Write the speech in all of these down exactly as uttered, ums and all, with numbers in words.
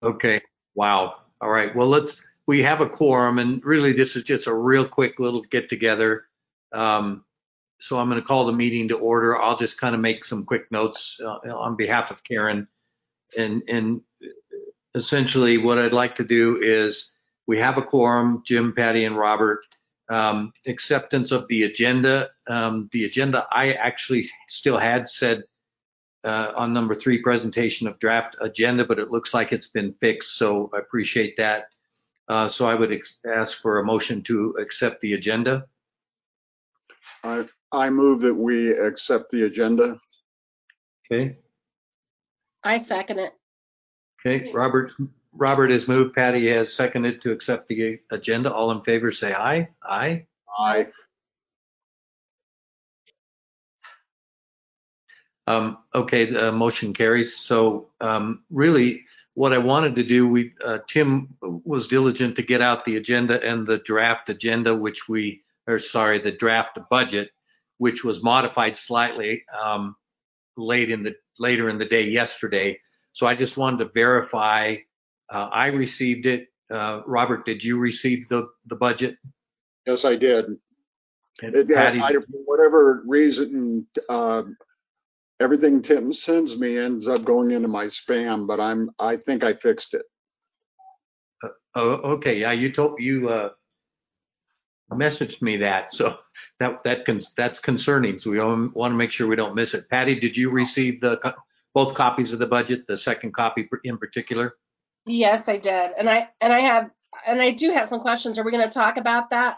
Okay. Wow. All right. Well, let's, we have a quorum and really this is just a real quick little get together. Um, so I'm going to call the meeting to order. I'll just kind of make some quick notes uh, on behalf of Karen. And, and essentially what I'd like to do is we have a quorum, Jim, Patty, and Robert. Um, acceptance of the agenda. Um, the agenda I actually still had said uh, on number three, presentation of draft agenda, but it looks like it's been fixed, so I appreciate that. Uh, so I would ex- ask for a motion to accept the agenda. I, I move that we accept the agenda. Okay. I second it. Okay. Robert, Robert has moved. Patty has seconded to accept the agenda. All in favor, say aye. Aye. Aye. Um, okay. The motion carries. So um, really, what I wanted to do, we uh, Tim was diligent to get out the agenda and the draft agenda, which we, or sorry, the draft budget, which was modified slightly um, late in the later in the day yesterday. So I just wanted to verify uh, I received it. Uh, Robert, did you receive the the budget? Yes, I did. And It, uh, Patty, I, for whatever reason, uh, everything Tim sends me ends up going into my spam, but I'm, I think I fixed it. oh, okay, yeah, you told you uh, messaged me that, so that that that's concerning. So we want to make sure we don't miss it. Patty, did you receive the both copies of the budget, the second copy in particular? Yes, I did. And I and I have and I do have some questions. Are we going to talk about that?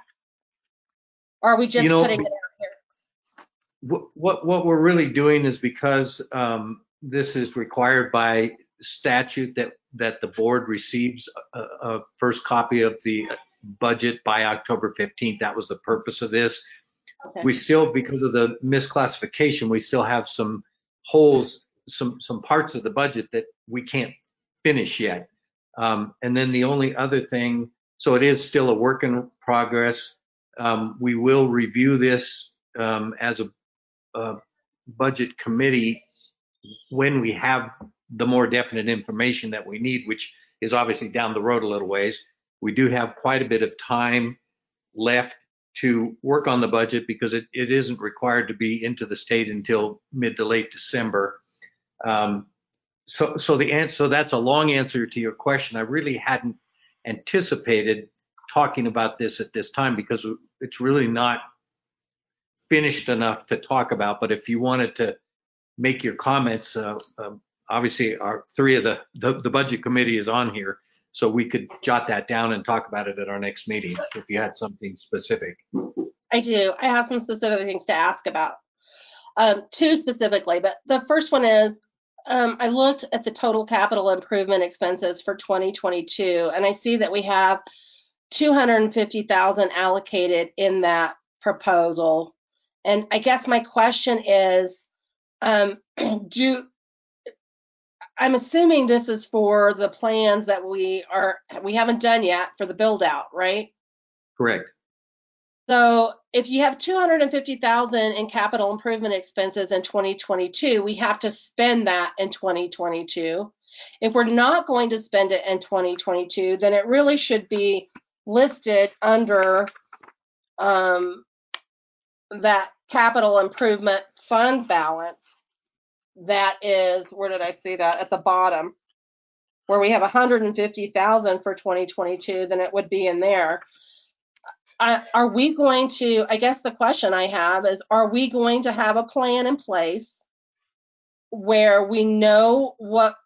Or are we just You know, putting it out here? what what what we're really doing is because um, this is required by statute that that the board receives a, a first copy of the budget by October fifteenth. That was the purpose of this. Okay. We still, because of the misclassification, we still have some holes, some some parts of the budget that we can't finish yet. Um, and then the only other thing, so it is still a work in progress. Um, we will review this um, as a, a budget committee when we have the more definite information that we need, which is obviously down the road a little ways. We do have quite a bit of time left to work on the budget because it, it isn't required to be into the state until mid to late December. Um, so, so the answer, so that's a long answer to your question. I really hadn't anticipated talking about this at this time because it's really not finished enough to talk about. But if you wanted to make your comments, uh, um, obviously our three of the, the the budget committee is on here, so we could jot that down and talk about it at our next meeting if you had something specific. I do. I have some specific things to ask about. Um, two specifically, but the first one is um, I looked at the total capital improvement expenses for twenty twenty-two, and I see that we have two hundred fifty thousand allocated in that proposal. And I guess my question is, um, do I'm assuming this is for the plans that we are we haven't done yet for the build out, right? Correct. So if you have two hundred fifty thousand in capital improvement expenses in twenty twenty-two, we have to spend that in twenty twenty-two. If we're not going to spend it in twenty twenty-two, then it really should be listed under um, that capital improvement fund balance. That is, where did I see that? At the bottom, where we have one hundred fifty thousand for twenty twenty-two, then it would be in there. Uh, are we going to, I guess the question I have is, are we going to have a plan in place where we know what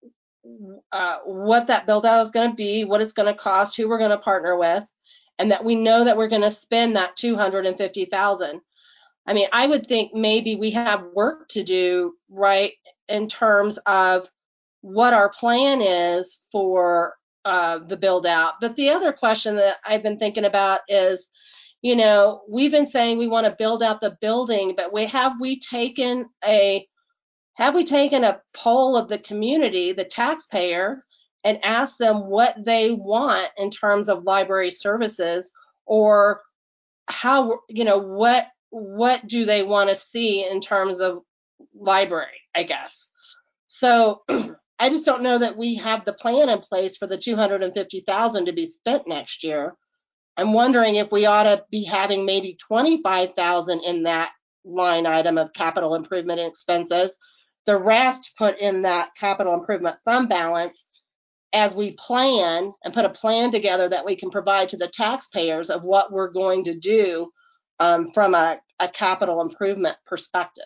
uh, what that build out is going to be, what it's going to cost, who we're going to partner with, and that we know that we're going to spend that two hundred fifty thousand? I mean, I would think maybe we have work to do, right, in terms of what our plan is for uh, the build out. But the other question that I've been thinking about is, you know, we've been saying we want to build out the building, but we have we taken a have we taken a poll of the community, the taxpayer, and asked them what they want in terms of library services, or how, you know, what what do they want to see in terms of library, I guess. So I just don't know that we have the plan in place for the two hundred fifty thousand to be spent next year. I'm wondering if we ought to be having maybe twenty-five thousand in that line item of capital improvement expenses, the rest put in that capital improvement fund balance as we plan and put a plan together that we can provide to the taxpayers of what we're going to do um, from a, a capital improvement perspective.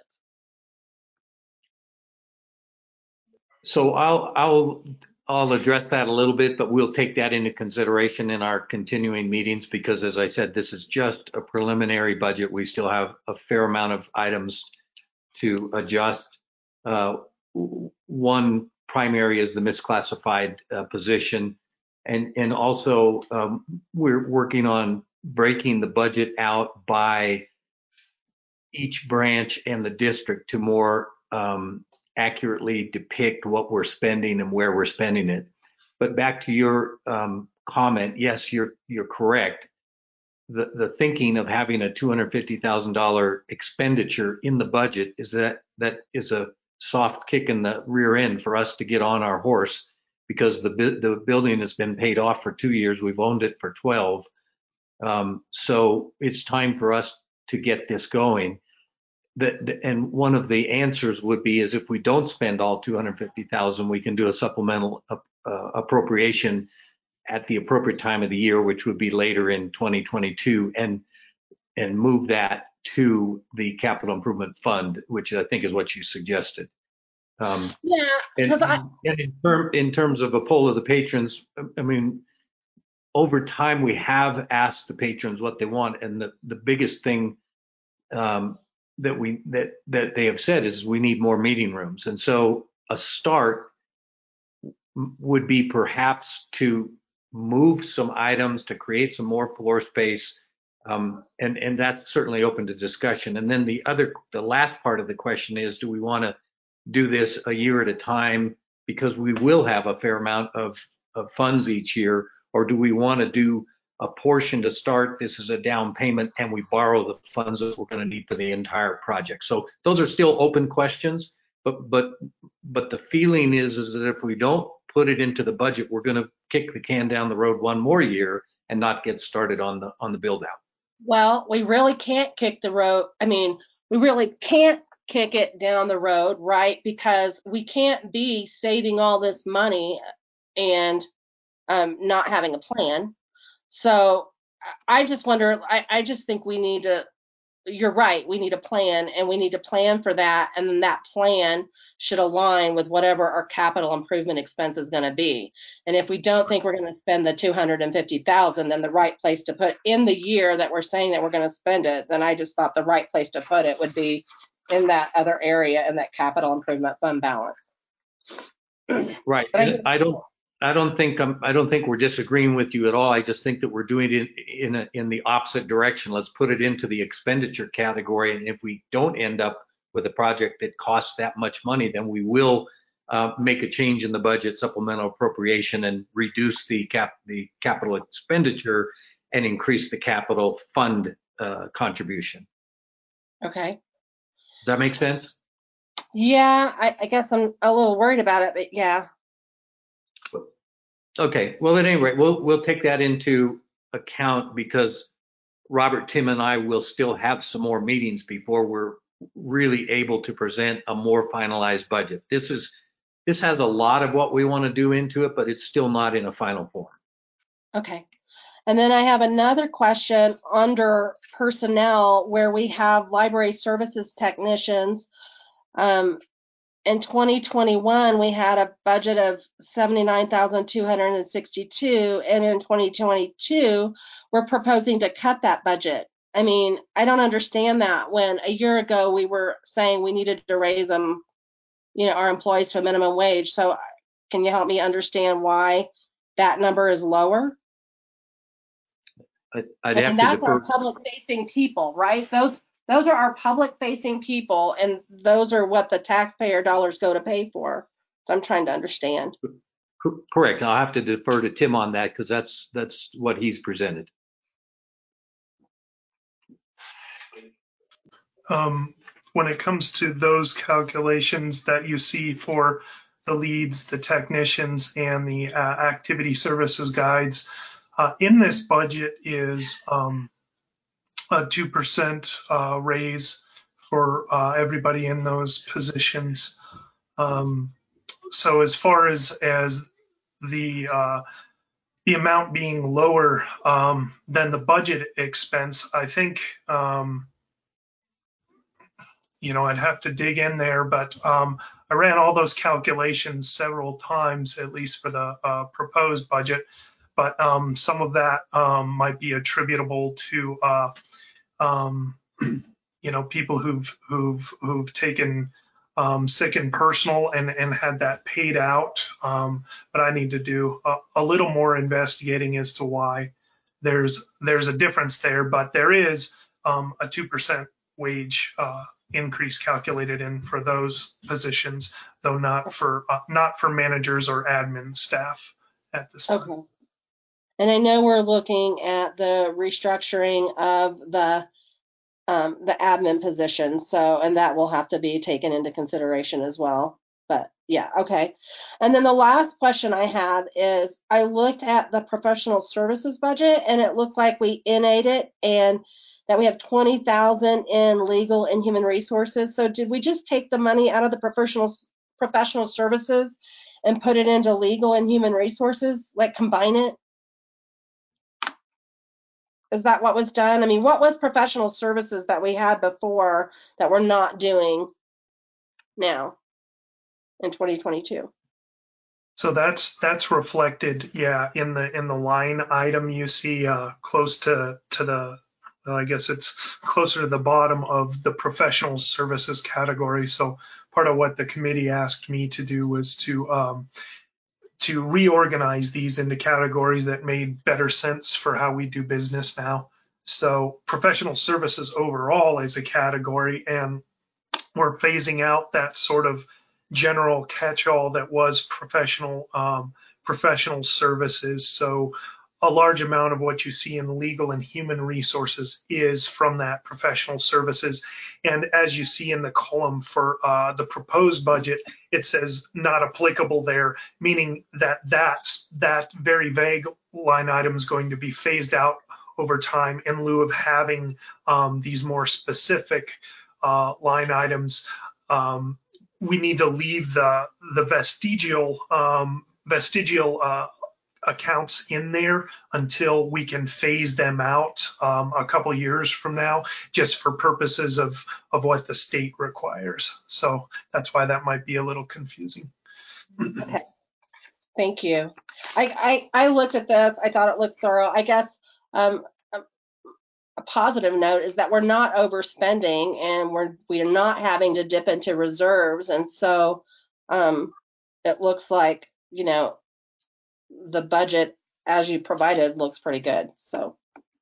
So I'll I'll I'll address that a little bit, but we'll take that into consideration in our continuing meetings because, as I said, this is just a preliminary budget. We still have a fair amount of items to adjust. Uh, one primary is the misclassified uh, position, and and also um, we're working on breaking the budget out by each branch and the district to more um, accurately depict what we're spending and where we're spending it. But back to your um, comment, yes, you're you're correct. The the thinking of having a two hundred fifty thousand dollars expenditure in the budget is that that is a soft kick in the rear end for us to get on our horse because the the building has been paid off for two years. We've owned it for twelve. Um, so it's time for us to get this going. That, and one of the answers would be is if we don't spend all two hundred fifty thousand, we can do a supplemental uh, appropriation at the appropriate time of the year, which would be later in twenty twenty-two, and and move that to the capital improvement fund, which I think is what you suggested. Um, yeah, because I and in, term, in terms of a poll of the patrons, I mean, over time we have asked the patrons what they want, and the the biggest thing um, that we that that they have said is we need more meeting rooms, and so a start would be perhaps to move some items to create some more floor space, um, and and that's certainly open to discussion. And then the other the last part of the question is, do we want to do this a year at a time because we will have a fair amount of, of funds each year, or do we want to do a portion to start? This is a down payment, and we borrow the funds that we're going to need for the entire project. So those are still open questions, but but but the feeling is is that if we don't put it into the budget, we're going to kick the can down the road one more year and not get started on the on the build out. Well, we really can't kick the road. I mean, we really can't kick it down the road, right? Because we can't be saving all this money and um, not having a plan. So I just wonder, I, I just think we need to, you're right, we need a plan, and we need to plan for that. And then that plan should align with whatever our capital improvement expense is going to be. And if we don't think we're going to spend the two hundred fifty thousand, then the right place to put in the year that we're saying that we're going to spend it, then I just thought the right place to put it would be in that other area in that capital improvement fund balance. Right. I, I don't I don't think I'm, I don't think we're disagreeing with you at all. I just think that we're doing it in a, in the opposite direction. Let's put it into the expenditure category, and if we don't end up with a project that costs that much money, then we will uh, make a change in the budget supplemental appropriation and reduce the cap the capital expenditure and increase the capital fund uh, contribution. Okay. Does that make sense? Yeah, I, I guess I'm a little worried about it, but yeah. Okay. Well, at any rate, we'll we'll take that into account because Robert, Tim, and I will still have some more meetings before we're really able to present a more finalized budget. This is this has a lot of what we want to do into it, but it's still not in a final form. Okay. And then I have another question under personnel where we have library services technicians. Um, in twenty twenty-one, we had a budget of seventy-nine thousand two hundred sixty-two, and in twenty twenty-two, we're proposing to cut that budget. I mean, I don't understand that when a year ago we were saying we needed to raise them, you know, our employees to a minimum wage. So can you help me understand why that number is lower? I'd I have mean, to that's defer. our public-facing people, right? Those those are our public-facing people, and those are what the taxpayer dollars go to pay for. So I'm trying to understand. Correct. I'll have to defer to Tim on that because that's that's what he's presented. Um, when it comes to those calculations that you see for the leads, the technicians, and the uh, activity services guides. Uh, in this budget is um, a two percent uh, raise for uh, everybody in those positions. Um, so as far as as the uh, the amount being lower um, than the budget expense, I think um, you know I'd have to dig in there, but um, I ran all those calculations several times, at least for the uh, proposed budget. But um, some of that um, might be attributable to uh, um, you know people who've who've who've taken um, sick and personal and and had that paid out. Um, but I need to do a, a little more investigating as to why there's there's a difference there. But there is um, a two percent wage uh, increase calculated in for those positions, though not for uh, not for managers or admin staff at this time. Okay. And I know we're looking at the restructuring of the um, the admin position, so and that will have to be taken into consideration as well. But yeah, okay. And then the last question I have is, I looked at the professional services budget, and it looked like we N A'd it, and that we have twenty thousand in legal and human resources. So did we just take the money out of the professional professional services and put it into legal and human resources, like combine it? Is that what was done? I mean, what was professional services that we had before that we're not doing now in twenty twenty-two? So that's that's reflected, yeah, in the in the line item you see uh, close to to the, well, I guess it's closer to the bottom of the professional services category. So part of what the committee asked me to do was to um, to reorganize these into categories that made better sense for how we do business now. So professional services overall is a category, and we're phasing out that sort of general catch-all that was professional um, professional services. So a large amount of what you see in legal and human resources is from that professional services. And as you see in the column for uh, the proposed budget, it says not applicable there, meaning that that's, that very vague line item is going to be phased out over time in lieu of having um, these more specific uh, line items. Um, we need to leave the the vestigial um, vestigial uh, accounts in there until we can phase them out um, a couple years from now, just for purposes of of what the state requires. So that's why that might be a little confusing. Okay, thank you. I, I I looked at this. I thought it looked thorough. I guess um, a, a positive note is that we're not overspending, and we're we're not having to dip into reserves, and so um, it looks like, you know, the budget as you provided looks pretty good. So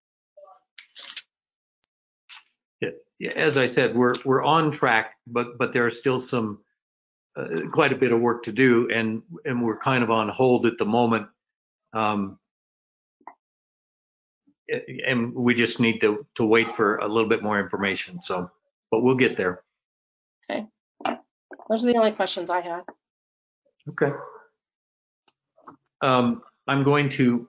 Yeah, yeah, as I said, we're we're on track, but but there are still some uh, quite a bit of work to do, and and we're kind of on hold at the moment. Um, and we just need to to wait for a little bit more information. So, but we'll get there. okay, those are the only questions I had. Okay. Um, I'm going to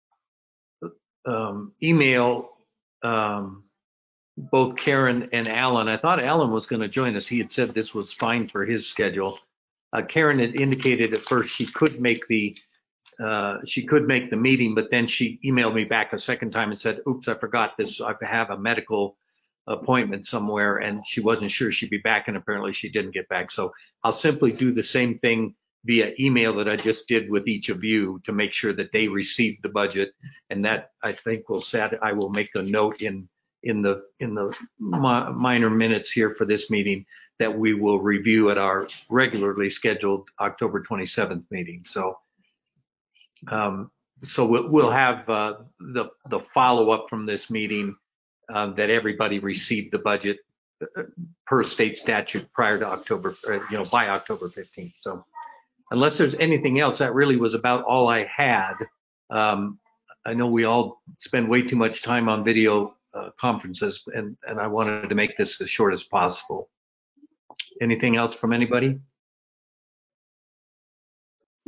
um, email um, both Karen and Alan. I thought Alan was going to join us. He had said this was fine for his schedule. Uh, Karen had indicated at first she could make the uh, she could make the meeting, but then she emailed me back a second time and said, "Oops, I forgot this. I have a medical appointment somewhere," and she wasn't sure she'd be back, and apparently she didn't get back. So I'll simply do the same thing via email that I just did with each of you to make sure that they received the budget, and that I think will set. I will make a note in in the in the mi- minor minutes here for this meeting that we will review at our regularly scheduled October twenty-seventh meeting. So. Um, so we'll, we'll have uh, the the follow up from this meeting um, that everybody received the budget uh, per state statute prior to October, uh, you know, by October fifteenth. So unless there's anything else, that really was about all I had. Um, I know we all spend way too much time on video uh, conferences, and and I wanted to make this as short as possible. Anything else from anybody?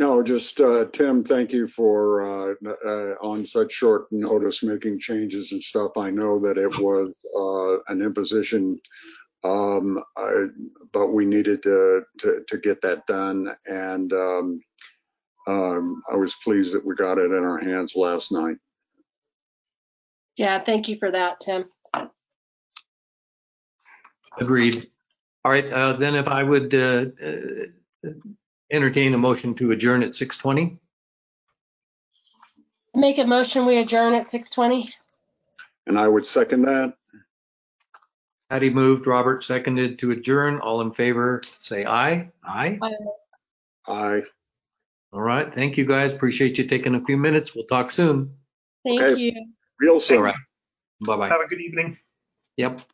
No, just uh, Tim, thank you for uh, uh, on such short notice making changes and stuff. I know that it was uh, an imposition, um, I, but we needed to, to to get that done, and um, um, I was pleased that we got it in our hands last night. Yeah, thank you for that, Tim. Agreed. All right, uh, then if I would uh, uh, entertain a motion to adjourn at six twenty. Make a motion, we adjourn at six twenty. And I would second that. Patty moved, Robert seconded to adjourn. All in favor, say aye. Aye. Aye. All right, thank you guys. Appreciate you taking a few minutes. We'll talk soon. Thank Okay. you. Real soon. All right, bye-bye. Have a good evening. Yep.